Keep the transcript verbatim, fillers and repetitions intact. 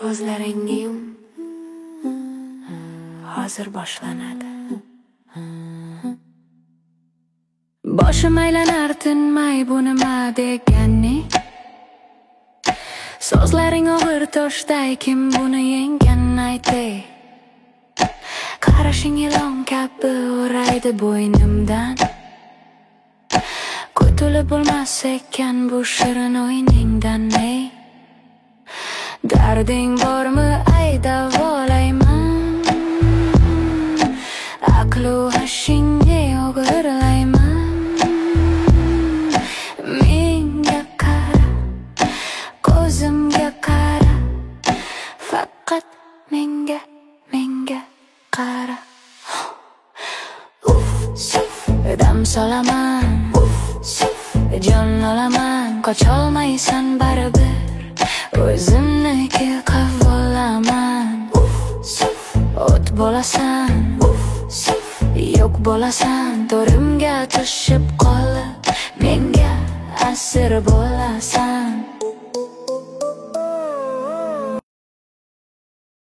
Ko'zlaringni yum, hozir boshlanadi. Boshim aylanar tinmay, bu nima degani? So'zlaring og'ir toshday, kim buni yenggan aytay. Qarashing ilon kabi o'raydi bo'ynimdan. Qutulib bo'lmas ekan bu shirin o'yiningdan, ey. Darding bormi, ay davolayman. Aqlu hashingga o'g'irlayman. Menga qara, ko'zimga qara, faqat menga, menga qara. Dam solaman, jon olaman, qocholmaysan baribir. O'zimniki qavolaman. O't bo'lasan, yo'q bo'lasan, to'rimga tushib qolib, menga asir bo'lasan.